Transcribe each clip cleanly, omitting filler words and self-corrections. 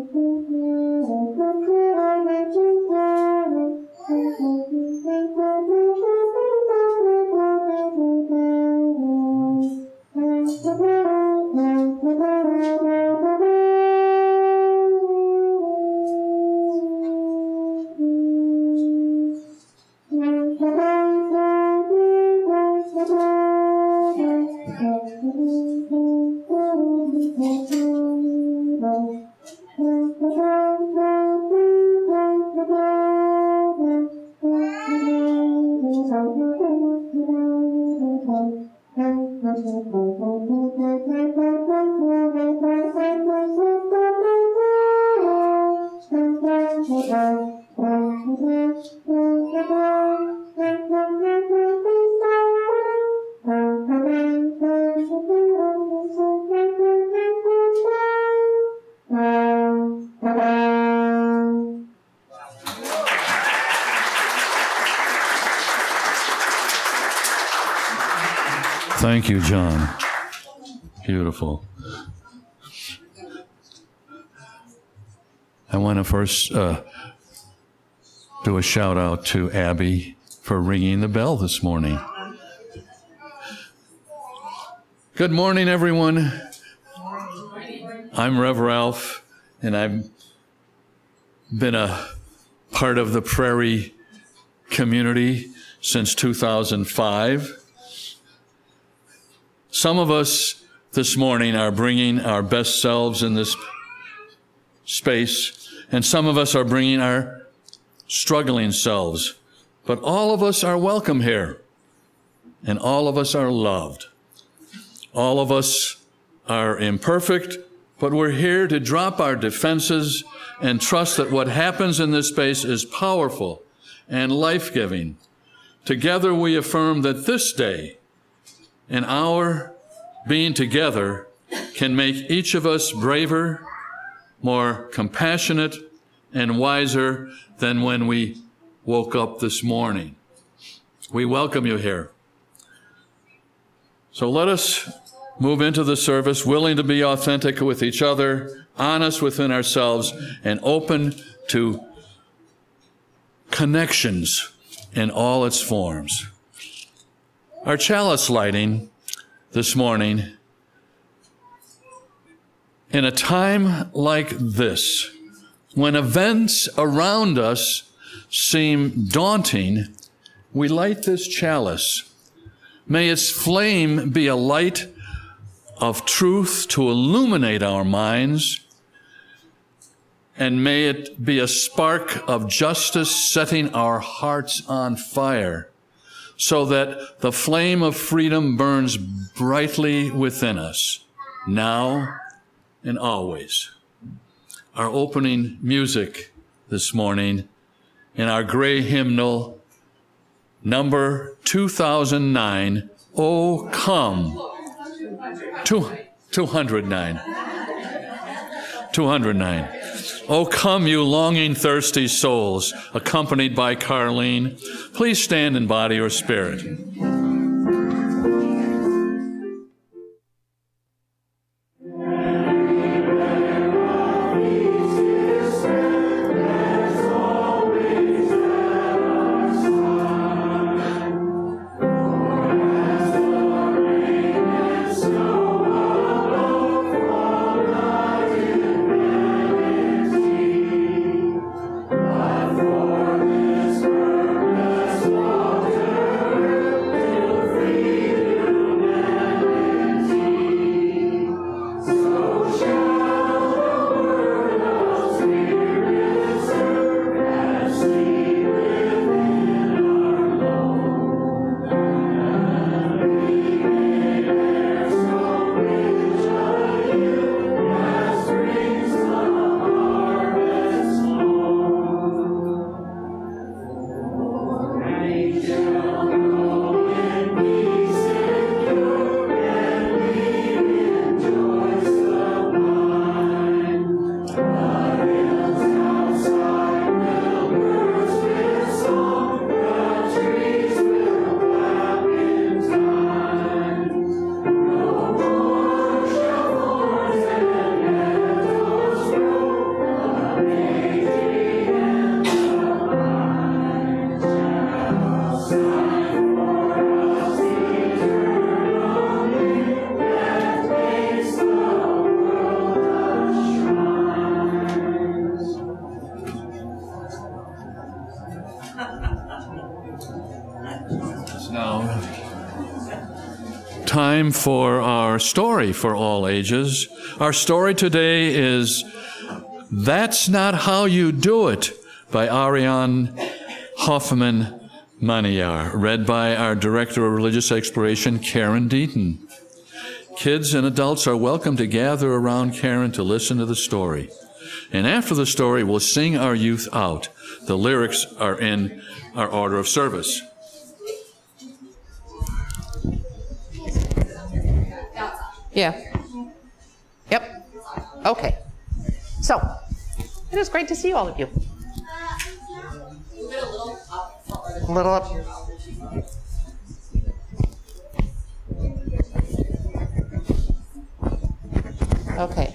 Thank you, John. Beautiful. I want to first do a shout out to Abby for ringing the bell this morning. Good morning, everyone. I'm Rev Ralph, and I've been a part of the Prairie community since 2005. Some of us this morning are bringing our best selves in this space, and some of us are bringing our struggling selves. But all of us are welcome here, and all of us are loved. All of us are imperfect, but we're here to drop our defenses and trust that what happens in this space is powerful and life-giving. Together we affirm that this day and our being together can make each of us braver, more compassionate, and wiser than when we woke up this morning. We welcome you here. So let us move into the service willing to be authentic with each other, honest within ourselves, and open to connections in all its forms. Our chalice lighting this morning, in a time like this, when events around us seem daunting, we light this chalice. May its flame be a light of truth to illuminate our minds, and may it be a spark of justice setting our hearts on fire, so that the flame of freedom burns brightly within us, now and always. Our opening music this morning in our gray hymnal, number 2009, "O Come." 209. 209. "O come, you longing, thirsty souls," accompanied by Carlene. Please stand in body or spirit. time for our story for all ages. Our story today is That's Not How You Do It by Ariane Hoffman-Maniar, read by our Director of Religious Exploration, Karen Deaton. Kids and adults are welcome to gather around Karen to listen to the story. And after the story, we'll sing our youth out. The lyrics are in our order of service. Yeah. Yep. Okay. So, it is great to see all of you. A little up. Okay.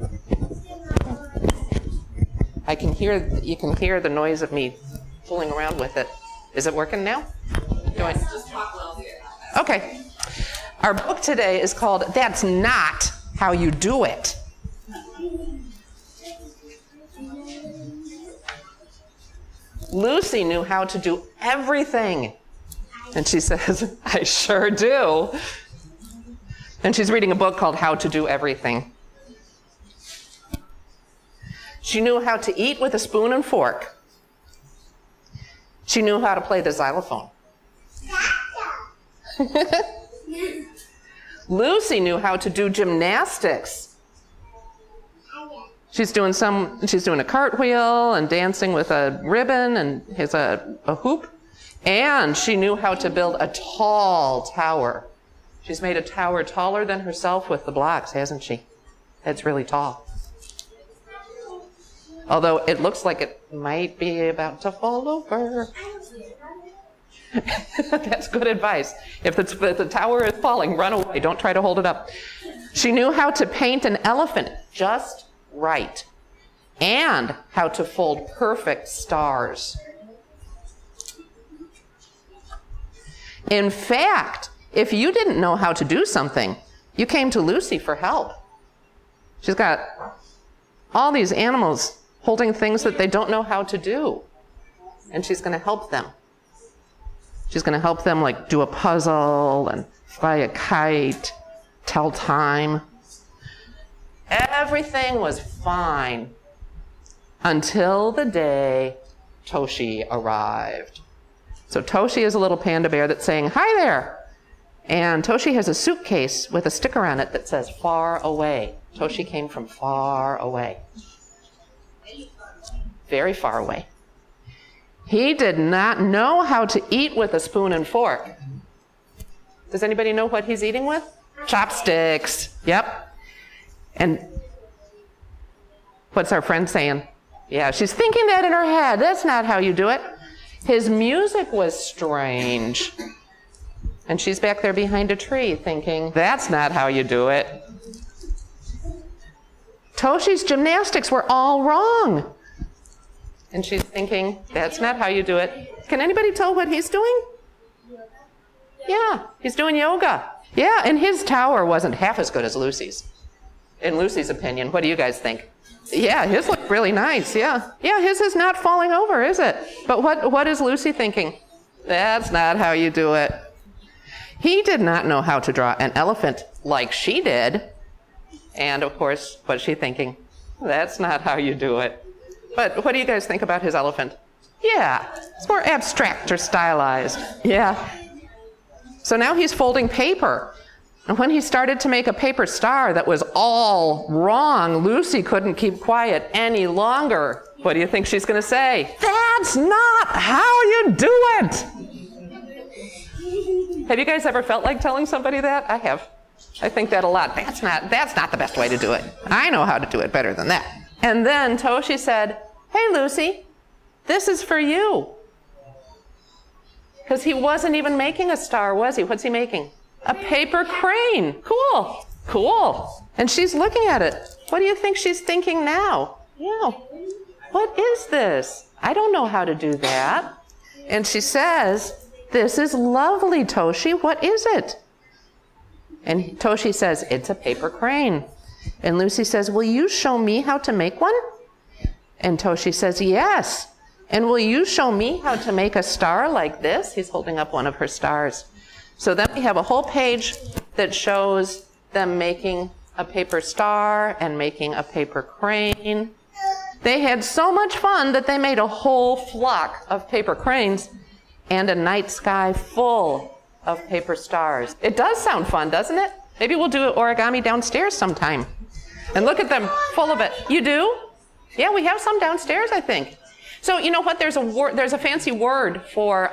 You can hear the noise of me fooling around with it. Is it working now? Yes, just talk loud. Okay. Our book today is called That's Not How You Do It. Lucy knew how to do everything. And she says, I sure do. And she's reading a book called How to Do Everything. She knew how to eat with a spoon and fork. She knew how to play the xylophone. Lucy knew how to do gymnastics. She's doing a cartwheel and dancing with a ribbon and has a hoop. And she knew how to build a tall tower. She's made a tower taller than herself with the blocks, hasn't she? It's really tall. Although it looks like it might be about to fall over. That's good advice. If the tower is falling, run away. Don't try to hold it up. She knew how to paint an elephant just right, and how to fold perfect stars. In fact, if you didn't know how to do something, you came to Lucy for help. She's got all these animals holding things that they don't know how to do, and she's going to help them. She's going to help them like do a puzzle and fly a kite, tell time. Everything was fine until the day Toshi arrived. So Toshi is a little panda bear that's saying, hi there. And Toshi has a suitcase with a sticker on it that says far away. Toshi came from far away. Very far away. He did not know how to eat with a spoon and fork. Does anybody know what he's eating with? Chopsticks. Yep. And what's our friend saying? Yeah, she's thinking that in her head. That's not how you do it. His music was strange. And she's back there behind a tree thinking, that's not how you do it. Toshi's gymnastics were all wrong. And she's thinking, that's not how you do it. Can anybody tell what he's doing? Yeah, he's doing yoga. Yeah, and his tower wasn't half as good as Lucy's. In Lucy's opinion, what do you guys think? Yeah, his looked really nice, yeah. Yeah, his is not falling over, is it? But what is Lucy thinking? That's not how you do it. He did not know how to draw an elephant like she did. And of course, what's she thinking? That's not how you do it. But what do you guys think about his elephant? Yeah, it's more abstract or stylized. Yeah. So now he's folding paper. And when he started to make a paper star that was all wrong, Lucy couldn't keep quiet any longer. What do you think she's going to say? That's not how you do it. Have you guys ever felt like telling somebody that? I have. I think that a lot. That's not the best way to do it. I know how to do it better than that. And then Toshi said, hey, Lucy, this is for you. Because he wasn't even making a star, was he? What's he making? A paper crane. Cool. Cool. And she's looking at it. What do you think she's thinking now? Yeah. What is this? I don't know how to do that. And she says, this is lovely, Toshi. What is it? And Toshi says, it's a paper crane. And Lucy says, will you show me how to make one? And Toshi says, yes. And will you show me how to make a star like this? He's holding up one of her stars. So then we have a whole page that shows them making a paper star and making a paper crane. They had so much fun that they made a whole flock of paper cranes and a night sky full of paper stars. It does sound fun, doesn't it? Maybe we'll do origami downstairs sometime. And look at them, full of it. You do? Yeah, we have some downstairs, I think. So you know what? There's a fancy word for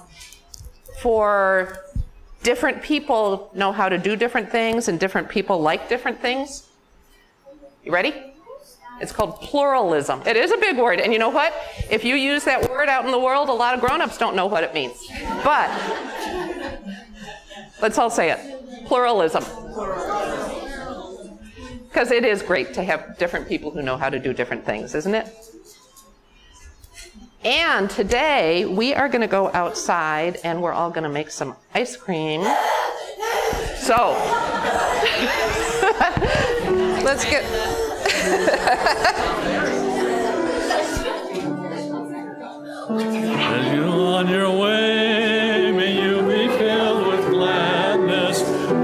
different people know how to do different things, and different people like different things. You ready? It's called pluralism. It is a big word, and you know what? If you use that word out in the world, a lot of grown-ups don't know what it means. But let's all say it. Pluralism. Because it is great to have different people who know how to do different things, isn't it? And today, we are going to go outside, and we're all going to make some ice cream. So, let's get... As you on your way, may you be filled with gladness.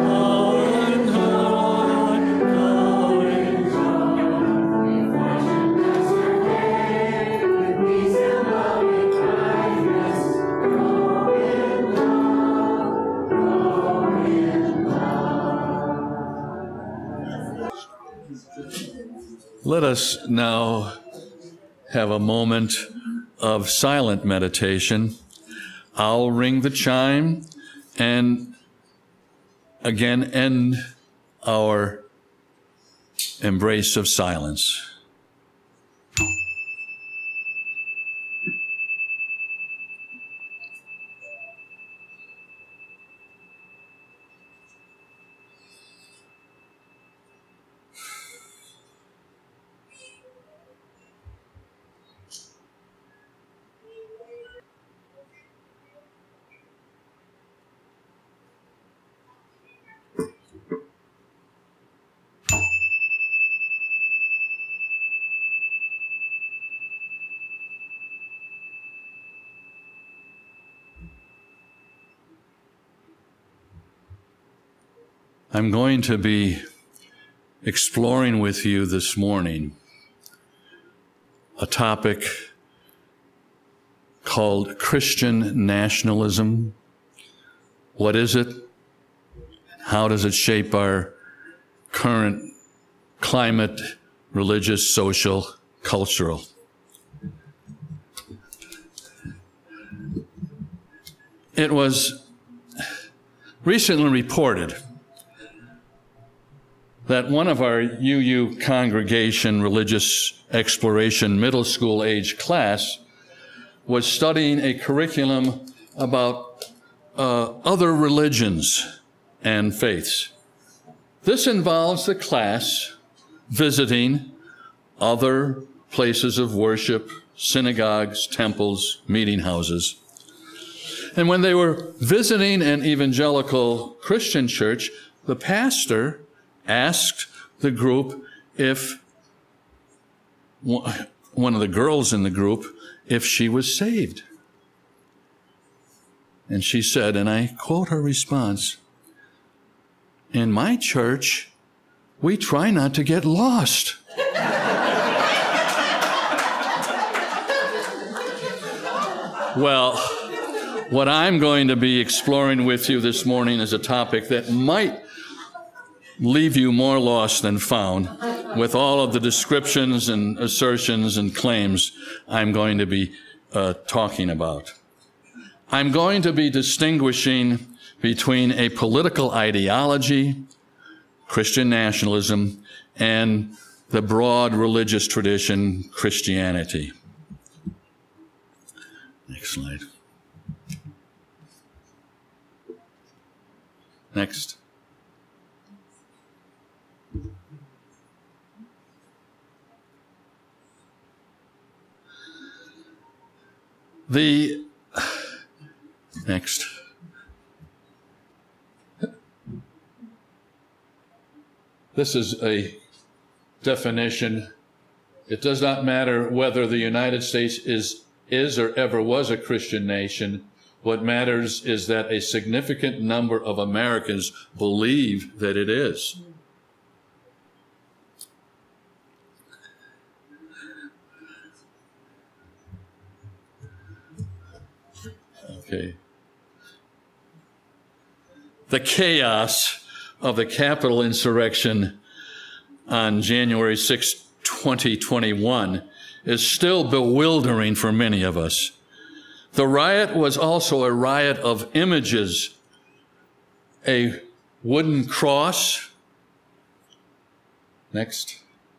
Let us now have a moment of silent meditation. I'll ring the chime and again end our embrace of silence. I'm going to be exploring with you this morning a topic called Christian nationalism. What is it? How does it shape our current climate, religious, social, cultural? It was recently reported that one of our UU congregation religious exploration middle school age class was studying a curriculum about other religions and faiths. This involves the class visiting other places of worship, synagogues, temples, meeting houses. And when they were visiting an evangelical Christian church, the pastor asked the group if one of the girls in the group, if she was saved. And she said, and I quote her response, "In my church, we try not to get lost." Well, what I'm going to be exploring with you this morning is a topic that might leave you more lost than found with all of the descriptions and assertions and claims I'm going to be talking about. I'm going to be distinguishing between a political ideology, Christian nationalism, and the broad religious tradition, Christianity. Next slide. Next. Next. This is a definition. It does not matter whether the United States is or ever was a Christian nation What matters is that a significant number of Americans believe that it is. Okay. The chaos of the Capitol insurrection on January 6, 2021 is still bewildering for many of us. The riot was also a riot of images, a wooden cross. Next.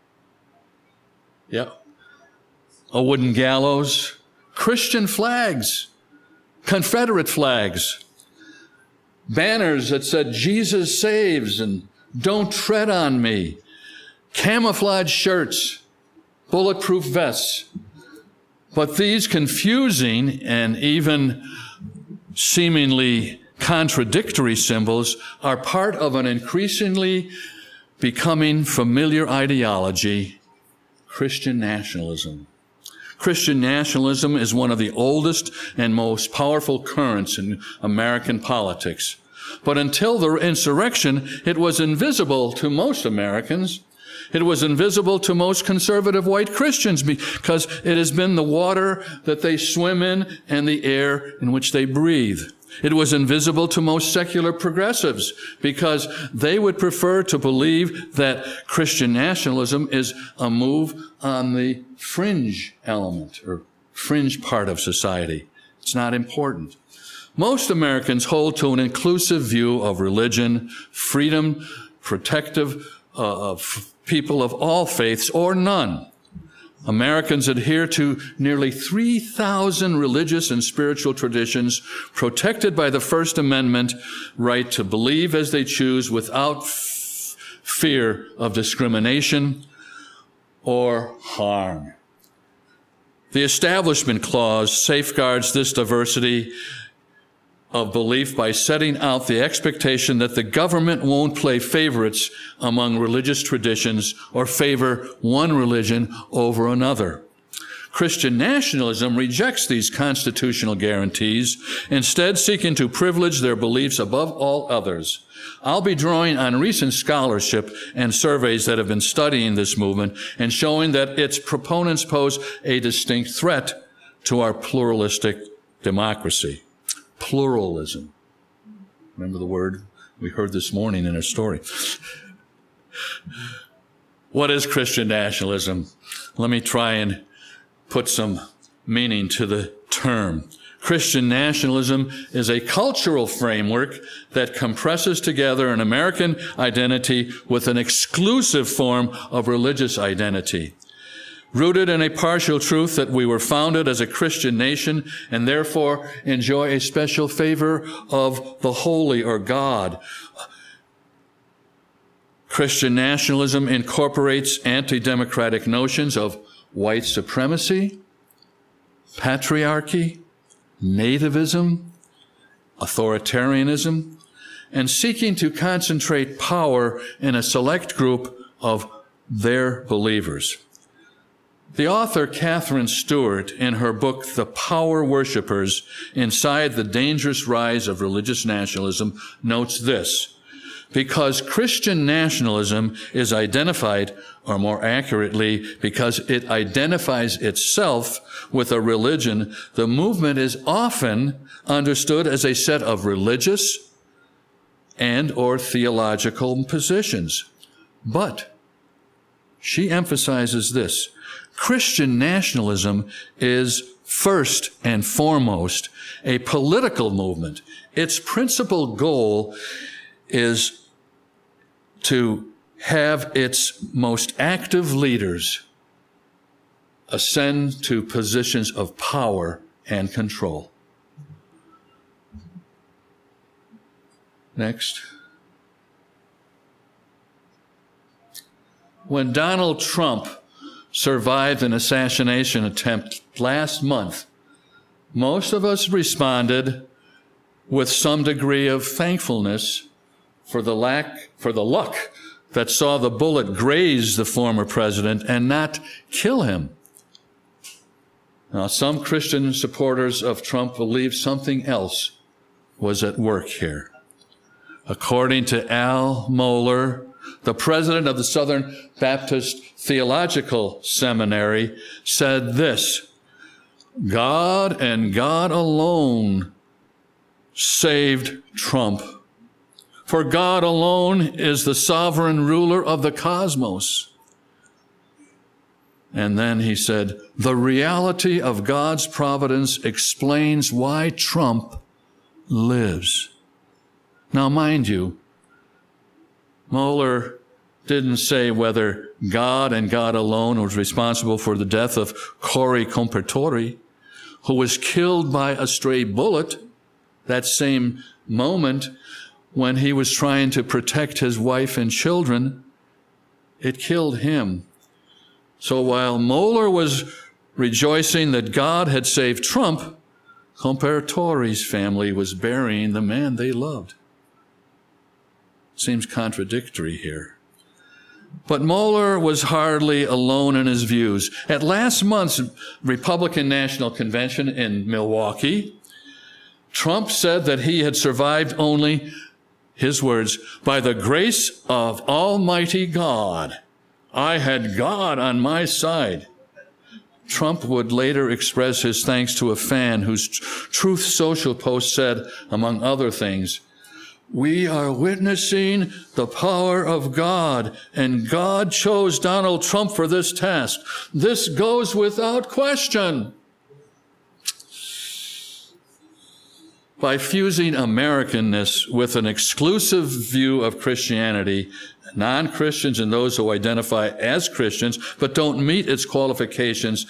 Yep. A wooden gallows, Christian flags, Confederate flags, banners that said, Jesus saves and don't tread on me, camouflage shirts, bulletproof vests. But these confusing and even seemingly contradictory symbols are part of an increasingly becoming familiar ideology, Christian nationalism. Christian nationalism is one of the oldest and most powerful currents in American politics. But until the insurrection, it was invisible to most Americans. It was invisible to most conservative white Christians because it has been the water that they swim in and the air in which they breathe. It was invisible to most secular progressives because they would prefer to believe that Christian nationalism is a move on the fringe element or fringe part of society. It's not important. Most Americans hold to an inclusive view of religion, freedom, protective of people of all faiths or none. Americans adhere to nearly 3,000 religious and spiritual traditions protected by the First Amendment right to believe as they choose without fear of discrimination or harm. The Establishment Clause safeguards this diversity of belief by setting out the expectation that the government won't play favorites among religious traditions or favor one religion over another. Christian nationalism rejects these constitutional guarantees, instead seeking to privilege their beliefs above all others. I'll be drawing on recent scholarship and surveys that have been studying this movement and showing that its proponents pose a distinct threat to our pluralistic democracy. Pluralism. Remember the word we heard this morning in our story. What is Christian nationalism? Let me try and put some meaning to the term. Christian nationalism is a cultural framework that compresses together an American identity with an exclusive form of religious identity. Rooted in a partial truth that we were founded as a Christian nation and therefore enjoy a special favor of the holy or God. Christian nationalism incorporates anti-democratic notions of white supremacy, patriarchy, nativism, authoritarianism, and seeking to concentrate power in a select group of their believers. The author Catherine Stewart, in her book, The Power Worshippers, Inside the Dangerous Rise of Religious Nationalism, notes this: because Christian nationalism is identified, or more accurately, because it identifies itself with a religion, the movement is often understood as a set of religious and or theological positions. But she emphasizes this: Christian nationalism is first and foremost a political movement. Its principal goal is to have its most active leaders ascend to positions of power and control. Next. When Donald Trump survived an assassination attempt last month, most of us responded with some degree of thankfulness for the luck that saw the bullet graze the former president and not kill him. Now, some Christian supporters of Trump believe something else was at work here. According to Al Mohler, the president of the Southern Baptist Theological Seminary, said this: God and God alone saved Trump. For God alone is the sovereign ruler of the cosmos. And then he said, the reality of God's providence explains why Trump lives. Now, mind you, Mohler didn't say whether God and God alone was responsible for the death of Cory Compertori, who was killed by a stray bullet that same moment when he was trying to protect his wife and children. It killed him. So while Mohler was rejoicing that God had saved Trump, Comperatori's family was burying the man they loved. Seems contradictory here. But Mohler was hardly alone in his views. At last month's Republican National Convention in Milwaukee, Trump said that he had survived only, his words, by the grace of Almighty God. I had God on my side. Trump would later express his thanks to a fan whose Truth Social post said, among other things, we are witnessing the power of God, and God chose Donald Trump for this task. This goes without question. By fusing Americanness with an exclusive view of Christianity, non-Christians and those who identify as Christians but don't meet its qualifications,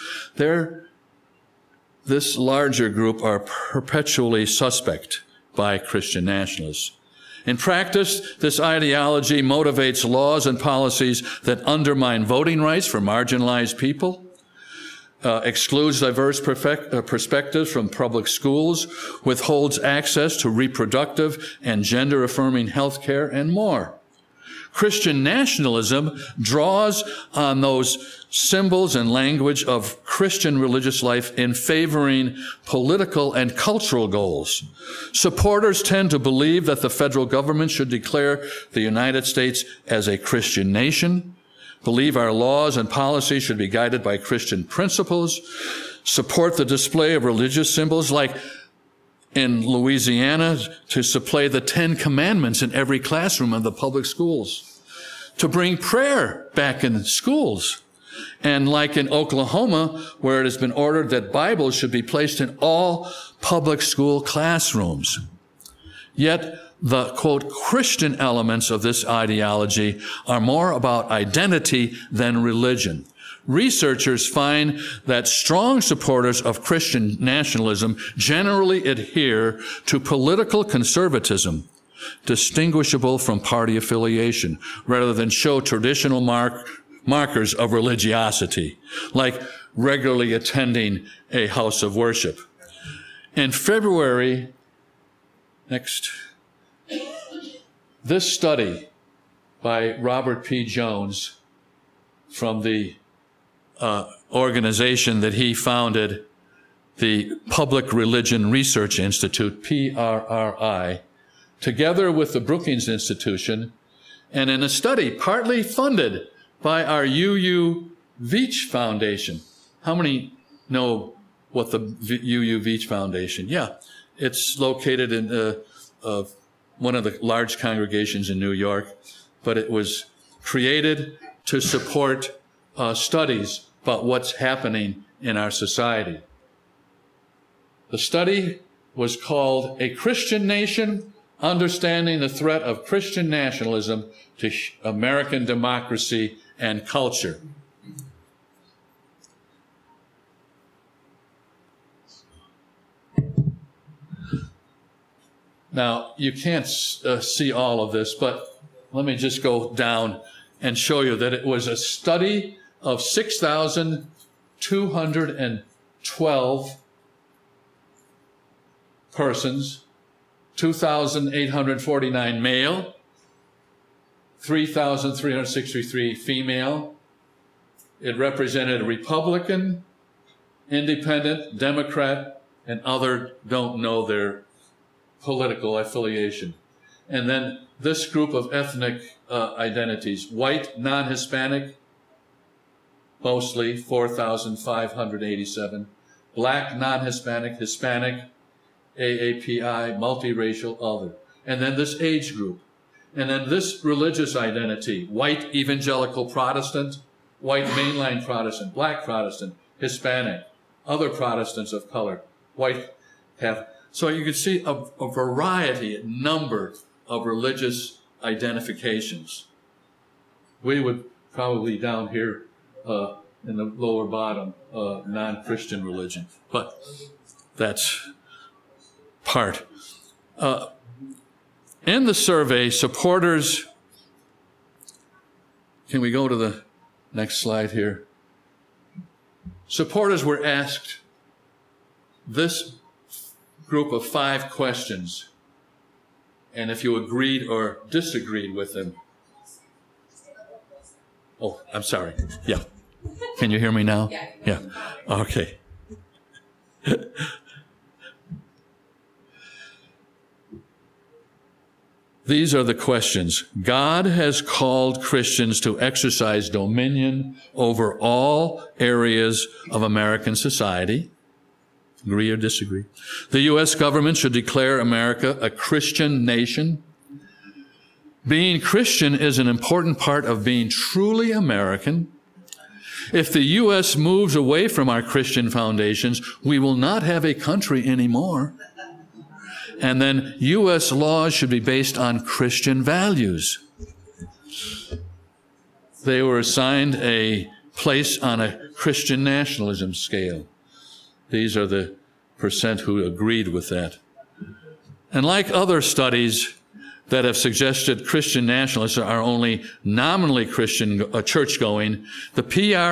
this larger group are perpetually suspect by Christian nationalists. In practice, this ideology motivates laws and policies that undermine voting rights for marginalized people, excludes diverse perspectives from public schools, withholds access to reproductive and gender-affirming health care, and more. Christian nationalism draws on those symbols and language of Christian religious life in favoring political and cultural goals. Supporters tend to believe that the federal government should declare the United States as a Christian nation, believe our laws and policies should be guided by Christian principles, support the display of religious symbols like in Louisiana to display the 10 Commandments in every classroom of the public schools, to bring prayer back in schools, and like in Oklahoma, where it has been ordered that Bibles should be placed in all public school classrooms. Yet the, quote, Christian elements of this ideology are more about identity than religion. Researchers find that strong supporters of Christian nationalism generally adhere to political conservatism, distinguishable from party affiliation, rather than show traditional markers of religiosity, like regularly attending a house of worship. In February, this study by Robert P. Jones from the organization that he founded, the Public Religion Research Institute, PRRI, together with the Brookings Institution, and in a study partly funded by our UU Veach Foundation. How many know what the UU Veach Foundation? Yeah, it's located in one of the large congregations in New York, but it was created to support studies about what's happening in our society. The study was called A Christian Nation, Understanding the Threat of Christian Nationalism to American Democracy and Culture. Now, you can't see all of this, but let me just go down and show you that it was a study of 6,212 persons, 2,849 male, 3,363 female. It represented Republican, independent, Democrat, and other don't know their political affiliation. And then this group of ethnic identities, white, non-Hispanic, mostly 4,587, black, non-Hispanic, Hispanic, AAPI, multiracial, other. And then this age group. And then this religious identity, white evangelical Protestant, white mainline Protestant, black Protestant, Hispanic, other Protestants of color, white Catholic. So you can see a variety, a number of religious identifications. We would probably down here in the lower bottom, non-Christian religion, but that's part. In the survey, supporters, can we go to the next slide here? Supporters were asked this group of 5 questions, and if you agreed or disagreed with them. Oh, I'm sorry. Yeah. Can you hear me now? Yeah. Okay. These are the questions. God has called Christians to exercise dominion over all areas of American society. Agree or disagree? The U.S. government should declare America a Christian nation. Being Christian is an important part of being truly American. If the U.S. moves away from our Christian foundations, we will not have a country anymore. And then U.S. laws should be based on Christian values. They were assigned a place on a Christian nationalism scale. These are the percent who agreed with that. And like other studies that have suggested Christian nationalists are only nominally Christian church-going, the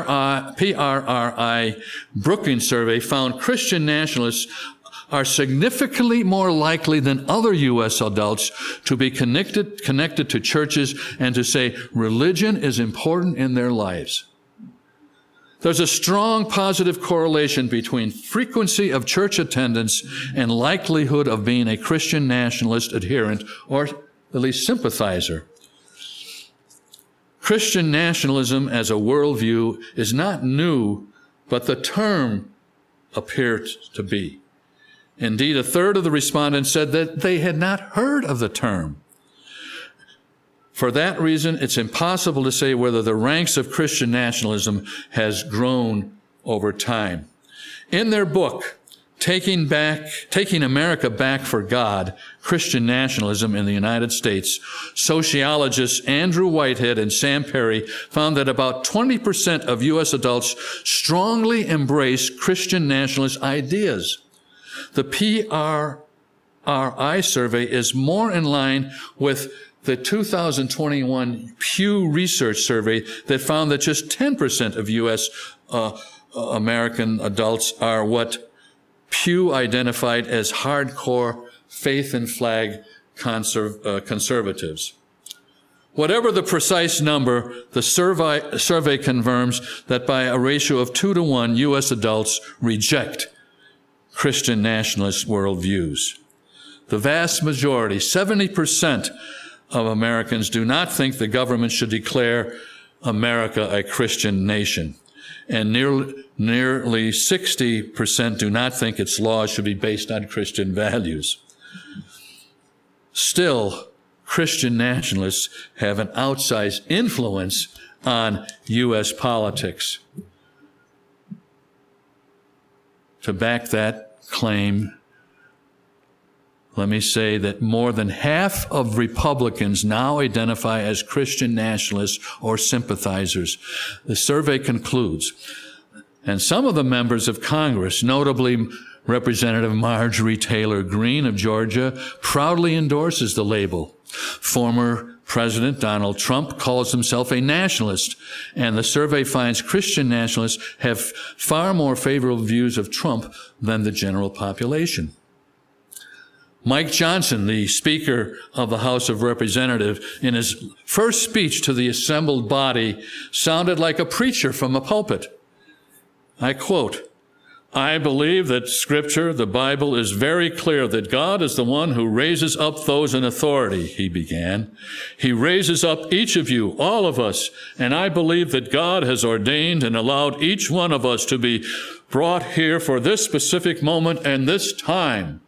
PRRI Brookings survey found Christian nationalists are significantly more likely than other U.S. adults to be connected to churches and to say religion is important in their lives. There's a strong positive correlation between frequency of church attendance and likelihood of being a Christian nationalist adherent or at least sympathizer. Christian nationalism as a worldview is not new, but the term appears to be. Indeed, a third of the respondents said that they had not heard of the term. For that reason, it's impossible to say whether the ranks of Christian nationalism has grown over time. In their book, Taking America Back for God, Christian Nationalism in the United States, sociologists Andrew Whitehead and Sam Perry found that about 20% of U.S. adults strongly embrace Christian nationalist ideas. The PRRI survey is more in line with the 2021 Pew Research survey that found that just 10% of U.S. American adults are what Pew identified as hardcore faith and flag conservatives. Whatever the precise number, the survey confirms that by a ratio of 2 to 1, U.S. adults reject Christian nationalist worldviews. The vast majority, 70% of Americans, do not think the government should declare America a Christian nation. And nearly 60% do not think its laws should be based on Christian values. Still, Christian nationalists have an outsized influence on U.S. politics. To back that claim, let me say that more than half of Republicans now identify as Christian nationalists or sympathizers. The survey concludes, and some of the members of Congress, notably Representative Marjorie Taylor Greene of Georgia, proudly endorses the label. Former President Donald Trump calls himself a nationalist, and the survey finds Christian nationalists have far more favorable views of Trump than the general population. Mike Johnson, the Speaker of the House of Representatives, in his first speech to the assembled body, sounded like a preacher from a pulpit. I quote, I believe that Scripture, the Bible, is very clear that God is the one who raises up those in authority, he began. He raises up each of you, all of us, and I believe that God has ordained and allowed each one of us to be brought here for this specific moment and this time.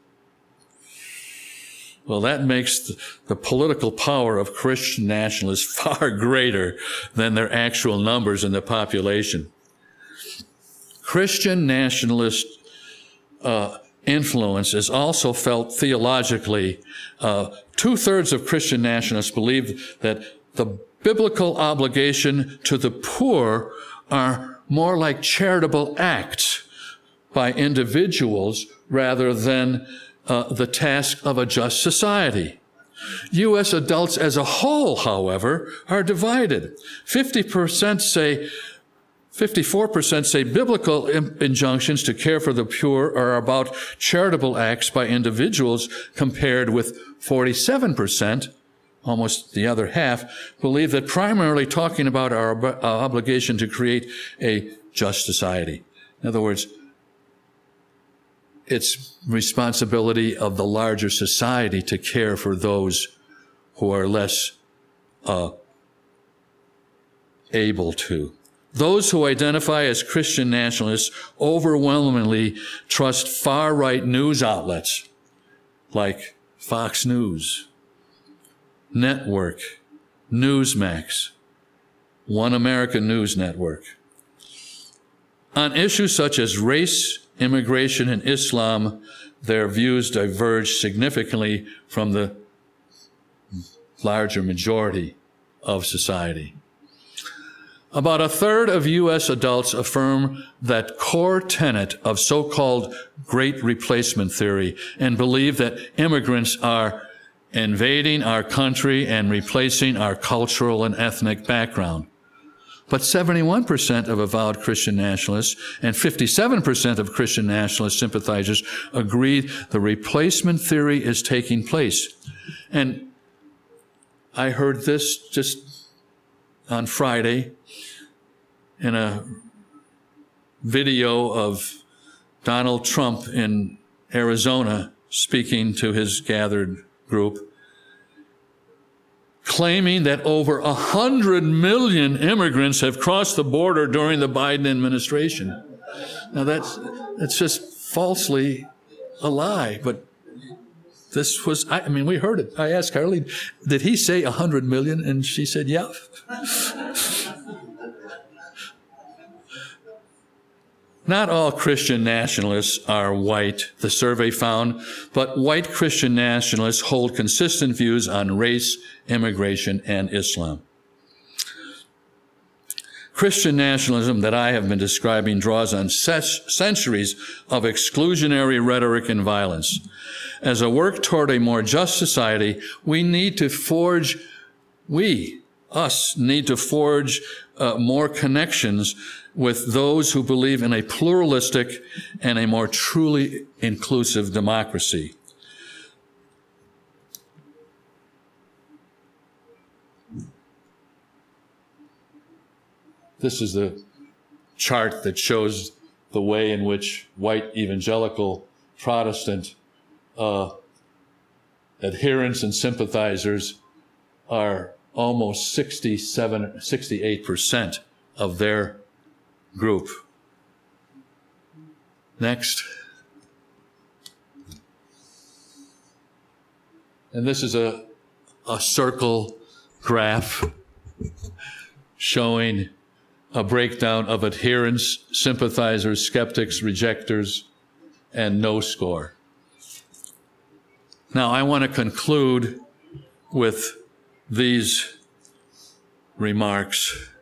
Well, that makes the political power of Christian nationalists far greater than their actual numbers in the population. Christian nationalist influence is also felt theologically. 2/3 of Christian nationalists believe that the biblical obligation to the poor are more like charitable acts by individuals rather than the task of a just society. U.S. adults as a whole, however, are divided. 54% say biblical injunctions to care for the poor are about charitable acts by individuals, compared with 47%, almost the other half, believe that primarily talking about our obligation to create a just society. In other words, it's responsibility of the larger society to care for those who are less able to. Those who identify as Christian nationalists overwhelmingly trust far-right news outlets like Fox News, Network, Newsmax, One American News Network. On issues such as race, immigration, and Islam, their views diverge significantly from the larger majority of society. About 1/3 of U.S. adults affirm that core tenet of so-called Great Replacement theory and believe that immigrants are invading our country and replacing our cultural and ethnic background. But 71% of avowed Christian nationalists and 57% of Christian nationalist sympathizers agree the replacement theory is taking place. And I heard this just on Friday in a video of Donald Trump in Arizona speaking to his gathered group, claiming that over 100 million immigrants have crossed the border during the Biden administration. Now that's just falsely a lie, but this was, I mean, we heard it. I asked Carly, did he say 100 million? And she said, yeah. Not all Christian nationalists are white, the survey found, but white Christian nationalists hold consistent views on race, immigration, and Islam. Christian nationalism that I have been describing draws on centuries of exclusionary rhetoric and violence. As a work toward a more just society, we need to forge more connections with those who believe in a pluralistic and a more truly inclusive democracy. This is the chart that shows the way in which white evangelical Protestant adherents and sympathizers are almost 68% of their group. Next. And this is a circle graph showing a breakdown of adherents, sympathizers, skeptics, rejectors, and no score. Now, I want to conclude with these remarks.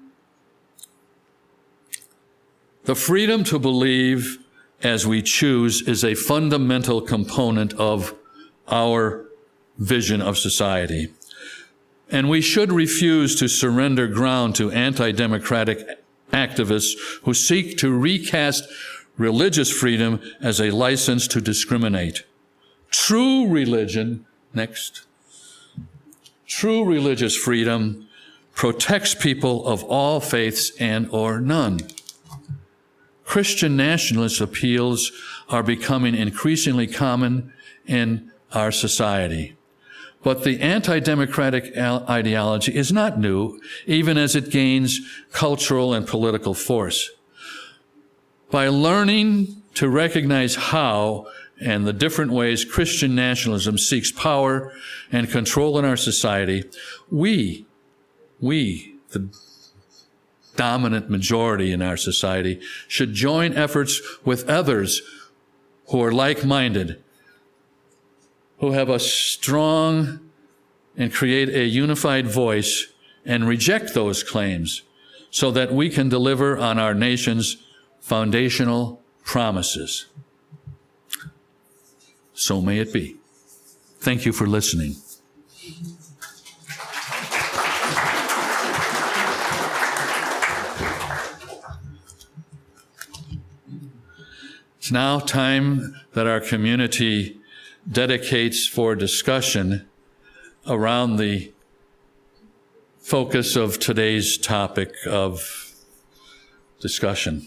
The freedom to believe as we choose is a fundamental component of our vision of society. And we should refuse to surrender ground to anti-democratic activists who seek to recast religious freedom as a license to discriminate. True religion, next. True religious freedom protects people of all faiths and or none. Christian nationalist appeals are becoming increasingly common in our society. But the anti-democratic ideology is not new, even as it gains cultural and political force. By learning to recognize how and the different ways Christian nationalism seeks power and control in our society, we, the dominant majority in our society, should join efforts with others who are like-minded, who have a strong and create a unified voice and reject those claims so that we can deliver on our nation's foundational promises. So may it be. Thank you for listening. It's now time that our community dedicates for discussion around the focus of today's topic of discussion.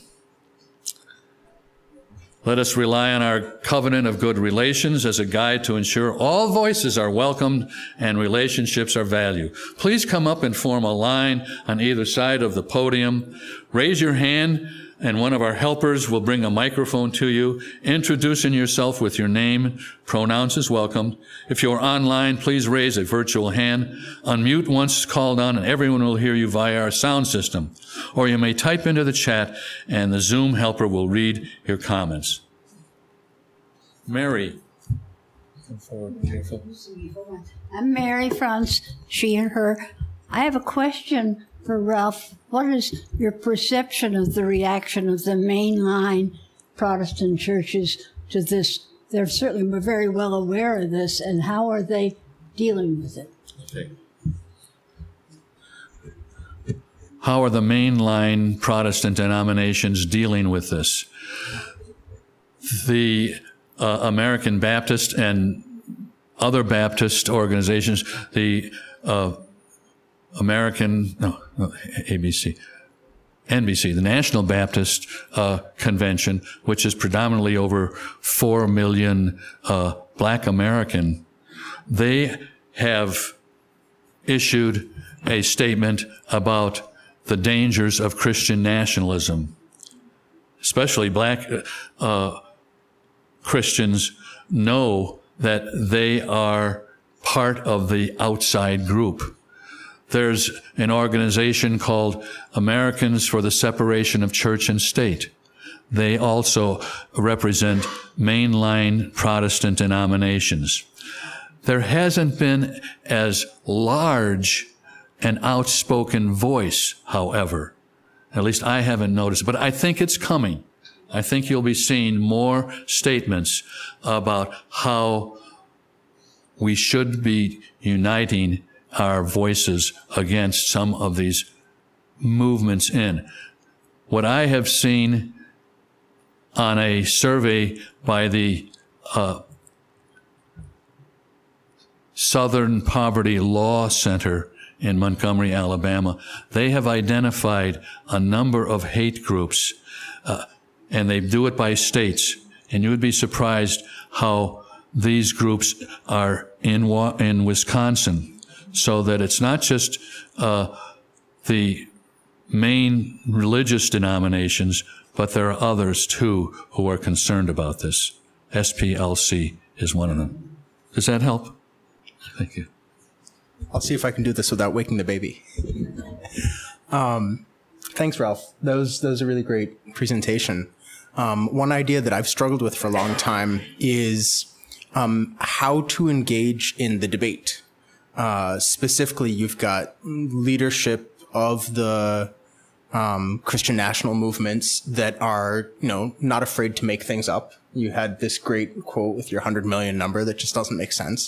Let us rely on our covenant of good relations as a guide to ensure all voices are welcomed and relationships are valued. Please come up and form a line on either side of the podium. Raise your hand, and one of our helpers will bring a microphone to you, introducing yourself with your name, pronouns as welcome. If you're online, please raise a virtual hand. Unmute once called on, and everyone will hear you via our sound system. Or you may type into the chat, and the Zoom helper will read your comments. Mary. Come forward, careful. I'm Mary Franz, she and her. I have a question for Ralph. What is your perception of the reaction of the mainline Protestant churches to this? They're certainly very well aware of this, and how are they dealing with it? Okay. How are the mainline Protestant denominations dealing with this? The American Baptist and other Baptist organizations, the NBC, the National Baptist Convention, which is predominantly over 4 million Black American, they have issued a statement about the dangers of Christian nationalism. Especially Black Christians know that they are part of the outside group. There's an organization called Americans for the Separation of Church and State. They also represent mainline Protestant denominations. There hasn't been as large an outspoken voice, however. At least I haven't noticed, but I think it's coming. I think you'll be seeing more statements about how we should be uniting our voices against some of these movements in. What I have seen on a survey by the Southern Poverty Law Center in Montgomery, Alabama, they have identified a number of hate groups, and they do it by states. And you would be surprised how these groups are in Wisconsin. So that it's not just the main religious denominations, but there are others too who are concerned about this. SPLC is one of them. Does that help? Thank you. I'll see if I can do this without waking the baby. Thanks, Ralph. That was a really great presentation. One idea that I've struggled with for a long time is how to engage in the debate. Specifically, you've got leadership of the Christian national movements that are, not afraid to make things up. You had this great quote with your 100 million number that just doesn't make sense.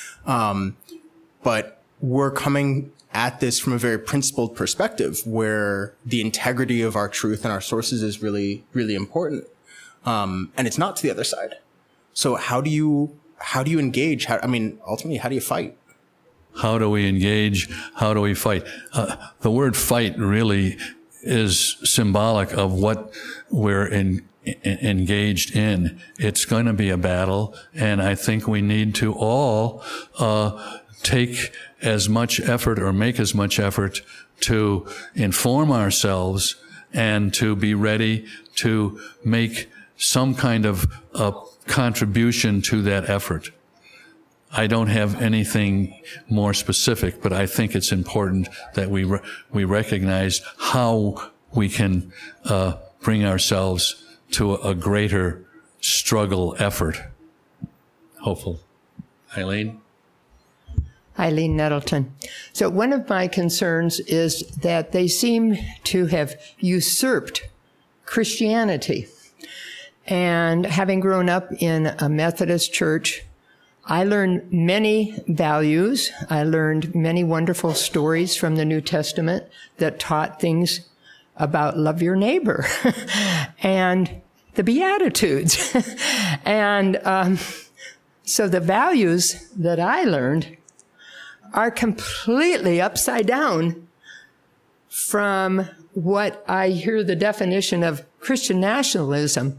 But we're coming at this from a very principled perspective where the integrity of our truth and our sources is really, really important. And it's not to the other side. So how do you engage? Ultimately, how do you fight? How do we engage? How do we fight? The word fight really is symbolic of what we're engaged in. It's going to be a battle, and I think we need to all take as much effort or make as much effort to inform ourselves and to be ready to make some kind of a contribution to that effort. I don't have anything more specific, but I think it's important that we recognize how we can bring ourselves to a greater struggle effort. Hopeful. Eileen? Eileen Nettleton. So one of my concerns is that they seem to have usurped Christianity. And having grown up in a Methodist church, I learned many values. I learned many wonderful stories from the New Testament that taught things about love your neighbor and the Beatitudes. And so the values that I learned are completely upside down from what I hear the definition of Christian nationalism.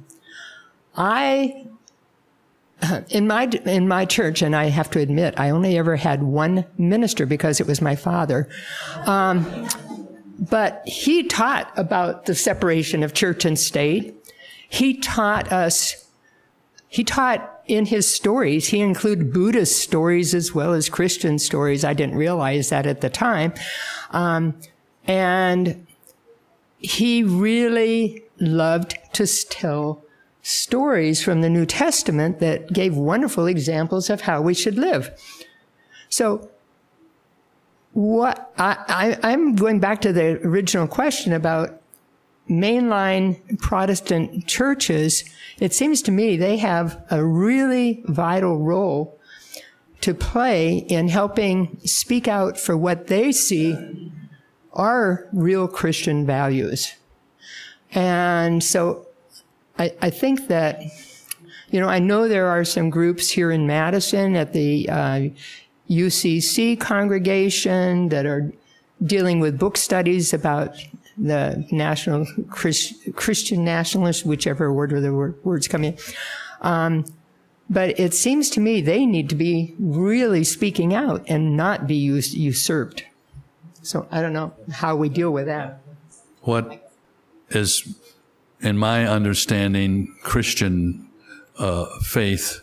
In my church, and I have to admit, I only ever had one minister because it was my father. But he taught about the separation of church and state. He taught in his stories, he included Buddhist stories as well as Christian stories. I didn't realize that at the time. And he really loved to tell stories from the New Testament that gave wonderful examples of how we should live. So I'm going back to the original question about mainline Protestant churches. It seems to me they have a really vital role to play in helping speak out for what they see are real Christian values. And so I think that, I know there are some groups here in Madison at the UCC congregation that are dealing with book studies about the national Christian nationalists, whichever order the words come in. But it seems to me they need to be really speaking out and not be usurped. So I don't know how we deal with that. What is, in my understanding, Christian faith,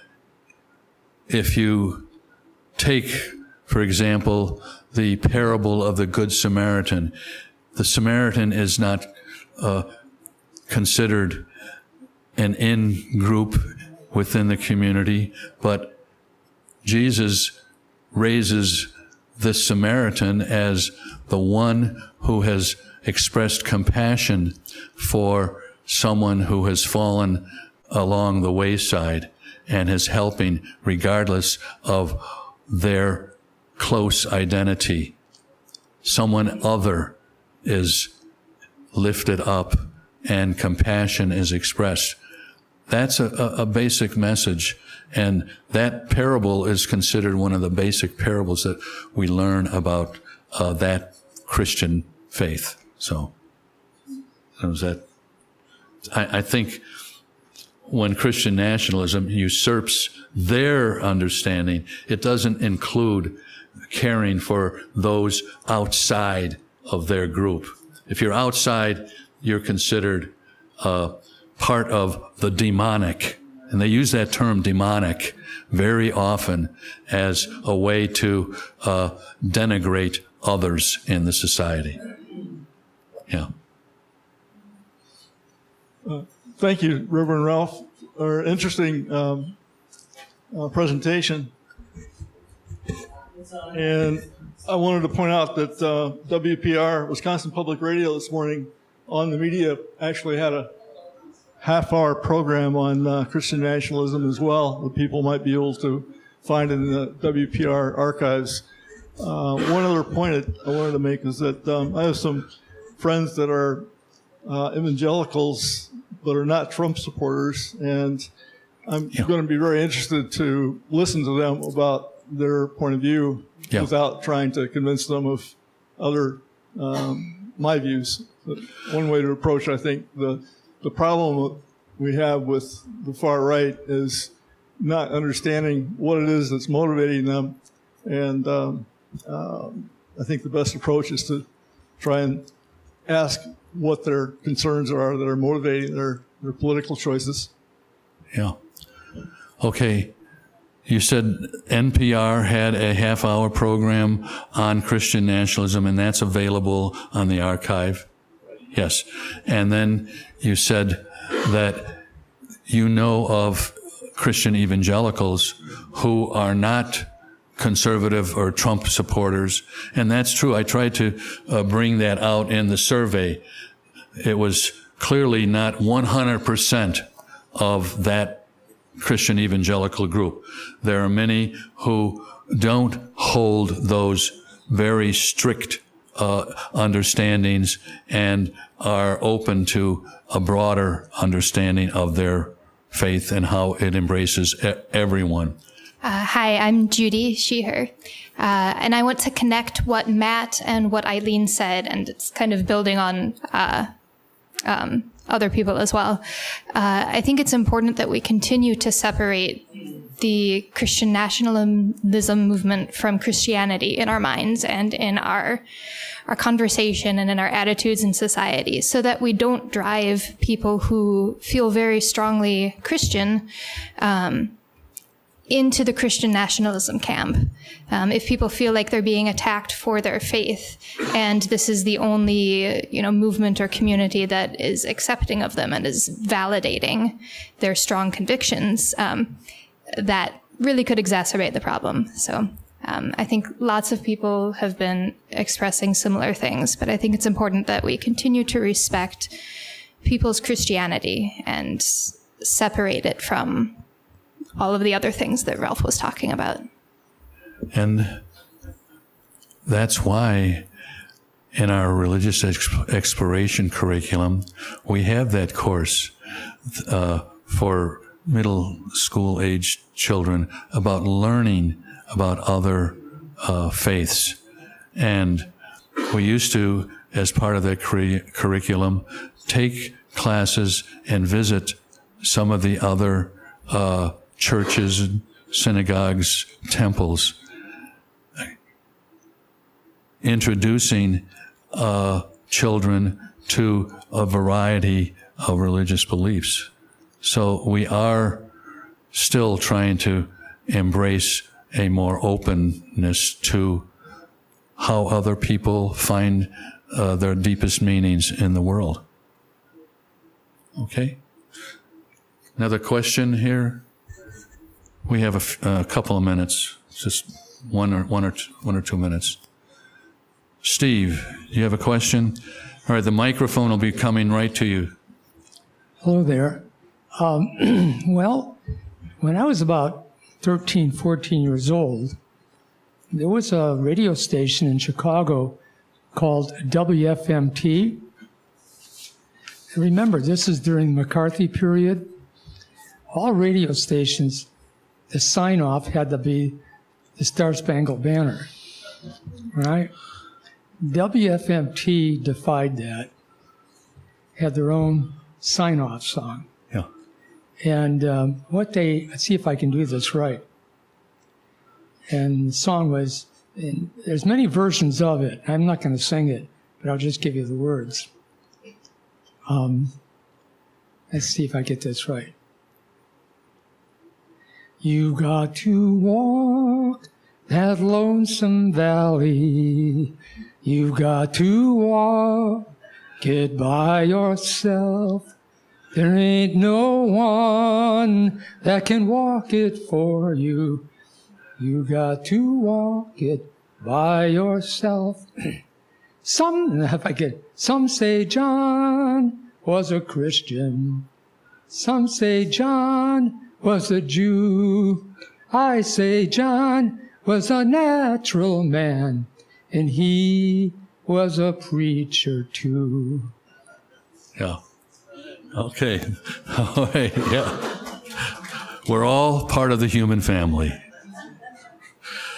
if you take, for example, the parable of the Good Samaritan, the Samaritan is not considered an in-group within the community, but Jesus raises the Samaritan as the one who has expressed compassion for someone who has fallen along the wayside and is helping regardless of their close identity. Someone other is lifted up and compassion is expressed. That's a basic message, and that parable is considered one of the basic parables that we learn about that Christian faith. So, I think when Christian nationalism usurps their understanding, it doesn't include caring for those outside of their group. If you're outside, you're considered part of the demonic. And they use that term demonic very often as a way to denigrate others in the society. Yeah. Thank you, Reverend Ralph, for an interesting presentation. And I wanted to point out that WPR, Wisconsin Public Radio, this morning on the media actually had a half-hour program on Christian nationalism as well that people might be able to find in the WPR archives. One other point I wanted to make is that I have some friends that are evangelicals but are not Trump supporters, and I'm going to be very interested to listen to them about their point of view without trying to convince them of other my views. one way to approach, I think, the problem we have with the far right is not understanding what it is that's motivating them. And I think the best approach is to try and ask what their concerns are that are motivating their political choices. Yeah. Okay. You said NPR had a half-hour program on Christian nationalism, and that's available on the archive? Yes. And then you said that you know of Christian evangelicals who are not conservative or Trump supporters, and that's true. I tried to bring that out in the survey. It was clearly not 100% of that Christian evangelical group. There are many who don't hold those very strict understandings and are open to a broader understanding of their faith and how it embraces everyone. Hi, I'm Judy, she, her. And I want to connect what Matt and what Eileen said, and it's kind of building on other people as well. I think it's important that we continue to separate the Christian nationalism movement from Christianity in our minds and in our conversation and in our attitudes in society, so that we don't drive people who feel very strongly Christian into the Christian nationalism camp. If people feel like they're being attacked for their faith, and this is the only, movement or community that is accepting of them and is validating their strong convictions, that really could exacerbate the problem. So I think lots of people have been expressing similar things, but I think it's important that we continue to respect people's Christianity and separate it from all of the other things that Ralph was talking about. And that's why in our religious exploration curriculum, we have that course for middle school age children about learning about other faiths. And we used to, as part of that curriculum, take classes and visit some of the other churches, synagogues, temples, introducing children to a variety of religious beliefs. So we are still trying to embrace a more openness to how other people find their deepest meanings in the world. Okay? Another question here? We have a couple of minutes, just one or 2 minutes. Steve, do you have a question? All right, the microphone will be coming right to you. Hello there. Well, when I was about 13, 14 years old, there was a radio station in Chicago called WFMT. And remember, this is during the McCarthy period. All radio stations, the sign-off had to be the Star Spangled Banner, right? WFMT defied that, had their own sign-off song. Yeah. And let's see if I can do this right. And the song was, and there's many versions of it. I'm not going to sing it, but I'll just give you the words. Let's see if I get this right. You got to walk that lonesome valley. You got to walk it by yourself. There ain't no one that can walk it for you. You got to walk it by yourself. Some say John was a Christian. Some say John was a Jew. I say John was a natural man, and he was a preacher too. Yeah. Okay. All right. Yeah. We're all part of the human family.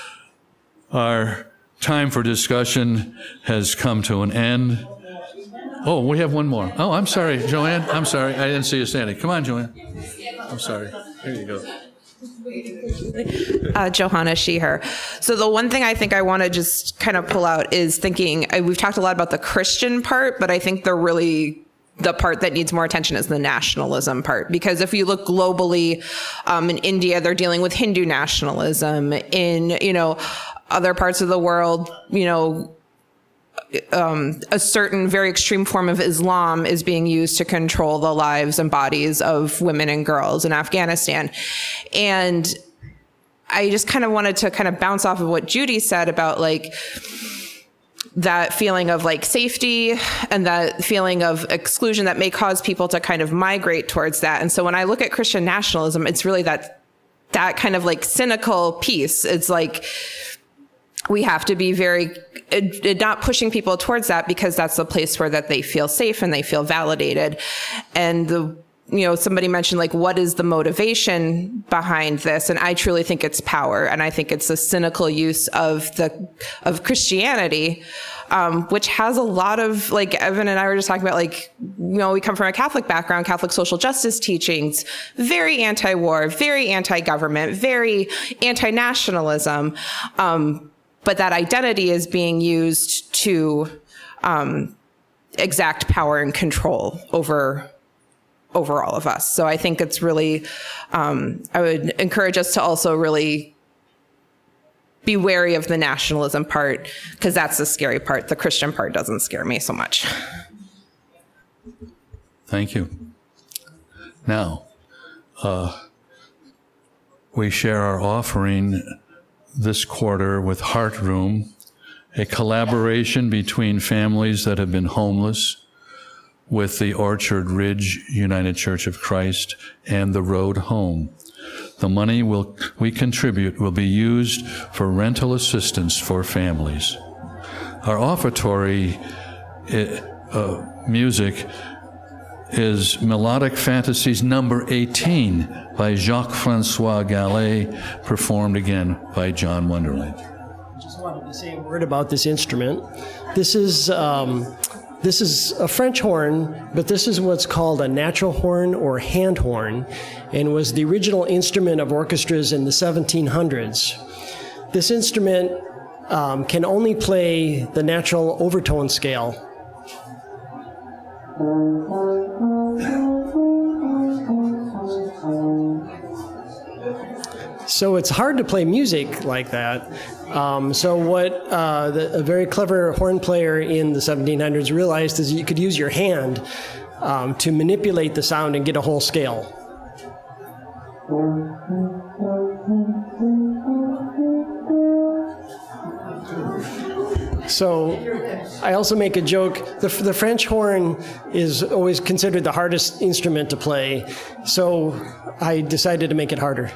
Our time for discussion has come to an end. Oh, we have one more. Oh, I'm sorry, Joanne. I'm sorry. I didn't see you standing. Come on, Joanne. I'm sorry. Here you go. Johanna Sheeher. So the one thing I think I want to just kind of pull out is thinking, we've talked a lot about the Christian part, but I think the part that needs more attention is the nationalism part. Because if you look globally, in India, they're dealing with Hindu nationalism. In, other parts of the world, a certain very extreme form of Islam is being used to control the lives and bodies of women and girls in Afghanistan. And I just kind of wanted to kind of bounce off of what Judy said about like that feeling of like safety and that feeling of exclusion that may cause people to kind of migrate towards that. And so when I look at Christian nationalism, it's really that kind of like cynical piece. It's like, we have to be very not pushing people towards that, because that's the place where that they feel safe and they feel validated. And somebody mentioned like, what is the motivation behind this? And I truly think it's power. And I think it's a cynical use of Christianity, which has a lot of, like Evan and I were just talking about, like, we come from a Catholic background, Catholic social justice teachings, very anti-war, very anti-government, very anti-nationalism. But that identity is being used to exact power and control over all of us. So I think it's really, I would encourage us to also really be wary of the nationalism part, because that's the scary part. The Christian part doesn't scare me so much. Thank you. Now, we share our offering this quarter with Heart Room, a collaboration between families that have been homeless with the Orchard Ridge United Church of Christ and the Road Home. The money we contribute will be used for rental assistance for families. Our offertory music is Melodic Fantasies number 18 by Jacques-Francois Gallet, performed again by John Wonderland. I just wanted to say a word about this instrument. This is a French horn, but this is what's called a natural horn or hand horn, and was the original instrument of orchestras in the 1700s. This instrument can only play the natural overtone scale. So it's hard to play music like that. So what a very clever horn player in the 1700s realized is you could use your hand to manipulate the sound and get a whole scale. So I also make a joke, the French horn is always considered the hardest instrument to play, so I decided to make it harder.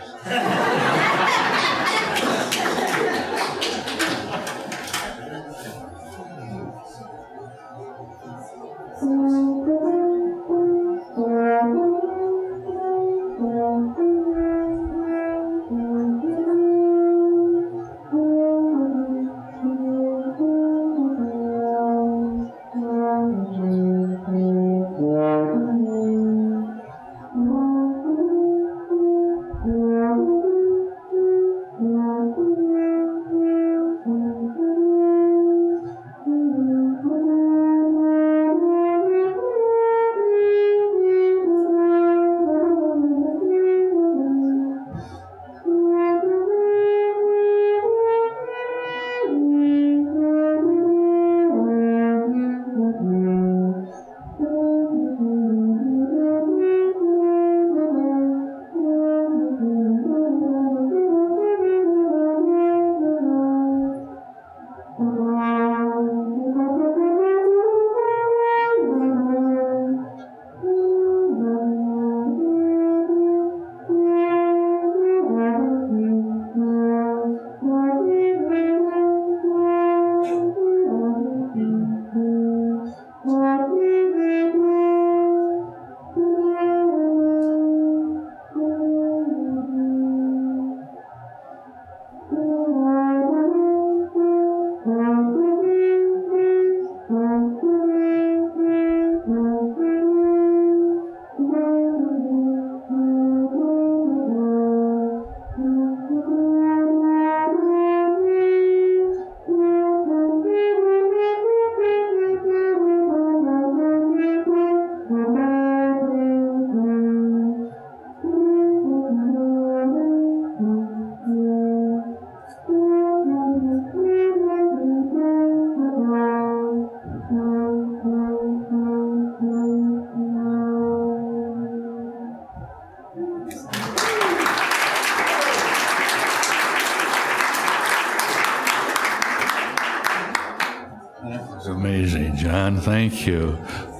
John. Thank you.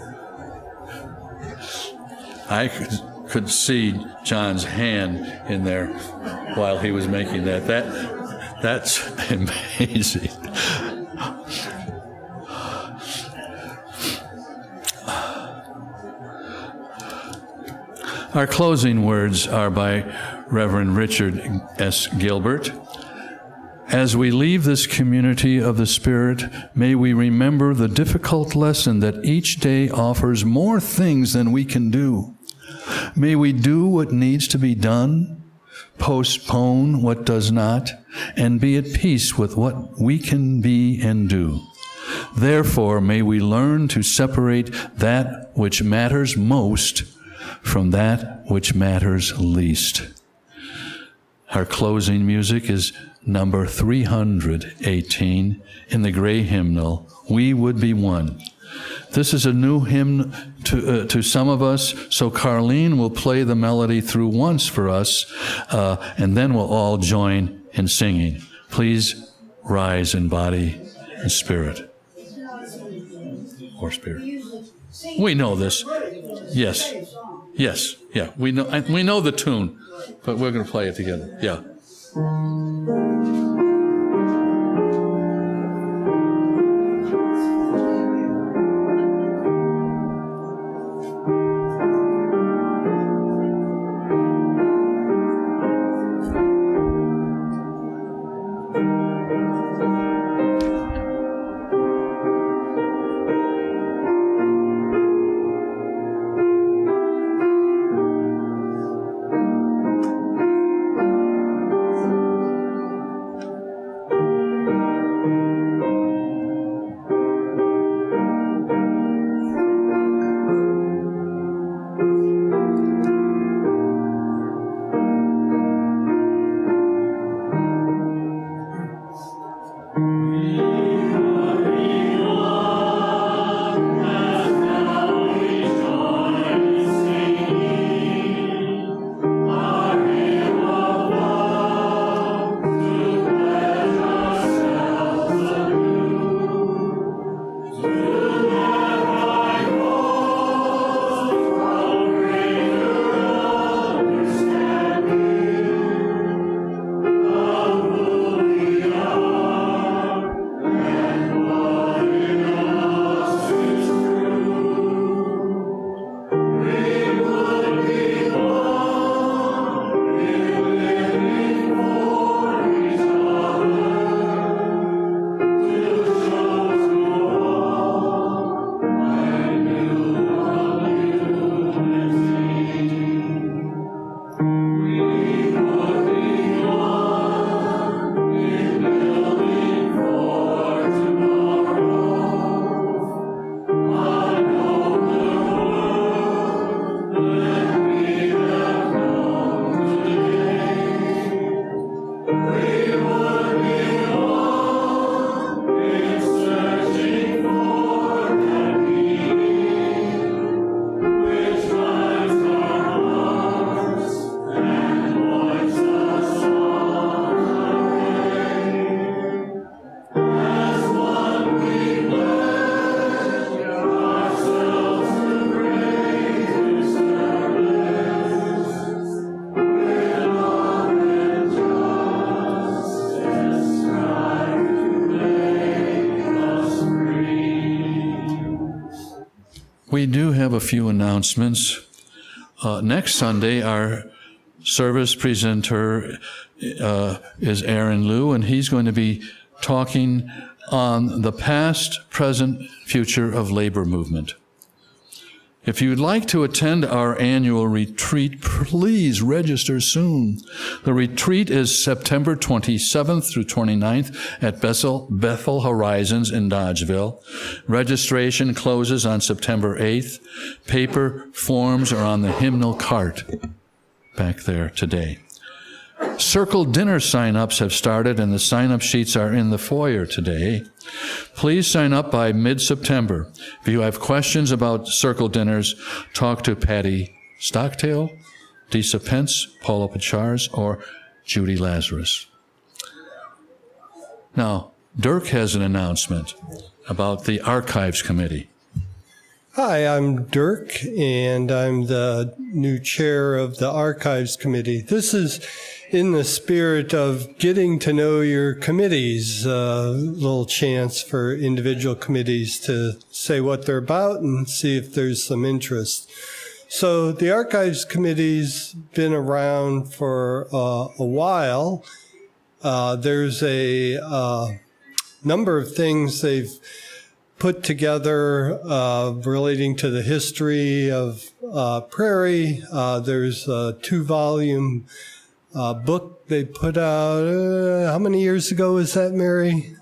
I could see John's hand in there while he was making that. That's amazing. Our closing words are by Reverend Richard S. Gilbert. As we leave this community of the Spirit, may we remember the difficult lesson that each day offers more things than we can do. May we do what needs to be done, postpone what does not, and be at peace with what we can be and do. Therefore, may we learn to separate that which matters most from that which matters least. Our closing music is number 318 in the gray hymnal, We Would Be One. This is a new hymn to some of us, so Carlene will play the melody through once for us, and then we'll all join in singing. Please rise in body and spirit. Or spirit. We know this. Yes. Yes. Yeah. We know the tune, but we're going to play it together. Yeah. We do have a few announcements. Next Sunday, our service presenter is Aaron Liu, and he's going to be talking on the past, present, future of labor movement. If you'd like to attend our annual retreat, please register soon. The retreat is September 27th through 29th at Bethel Horizons in Dodgeville. Registration closes on September 8th. Paper forms are on the hymnal cart back there today. Circle dinner sign-ups have started, and the sign-up sheets are in the foyer today. Please sign up by mid-September. If you have questions about Circle dinners, talk to Patty Stocktail, Disa Pence, Paula Pachars, or Judy Lazarus. Now, Dirk has an announcement about the Archives Committee. Hi, I'm Dirk, and I'm the new chair of the Archives Committee. This is in the spirit of getting to know your committees, a little chance for individual committees to say what they're about and see if there's some interest. So the Archives Committee's been around for a while. There's a number of things they've put together relating to the history of Prairie. There's a 2-volume book they put out. How many years ago was that, Mary?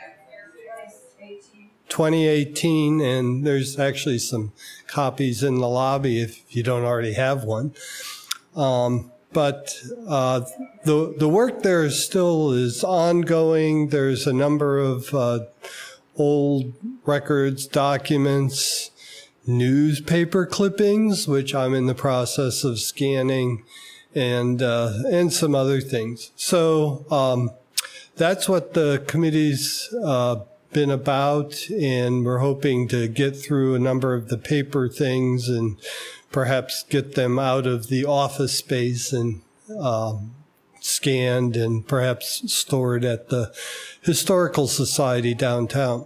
2018, and there's actually some copies in the lobby if you don't already have one. But the work there still is ongoing. There's a number of old records, documents, newspaper clippings, which I'm in the process of scanning, and some other things. So that's what the committee's been about, and we're hoping to get through a number of the paper things and perhaps get them out of the office space and scanned and perhaps stored at the Historical Society downtown.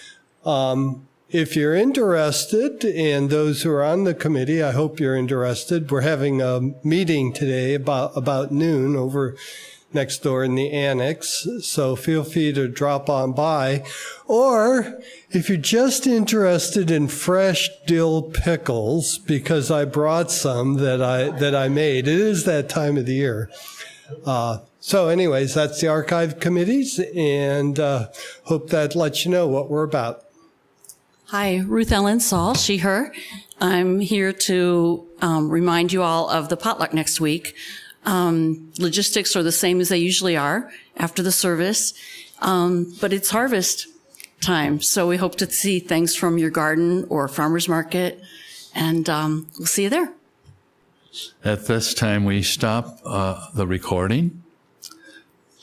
If you're interested, and those who are on the committee, I hope you're interested. We're having a meeting today about noon over next door in the annex, so feel free to drop on by. Or if you're just interested in fresh dill pickles, because I brought some that I made. It is that time of the year. So anyways, that's the Archive Committees, and hope that lets you know what we're about. Hi, Ruth Ellen Saul, she, her. I'm here to remind you all of the potluck next week. Logistics are the same as they usually are after the service, but it's harvest time, so we hope to see things from your garden or farmer's market, and we'll see you there. At this time, we stop the recording.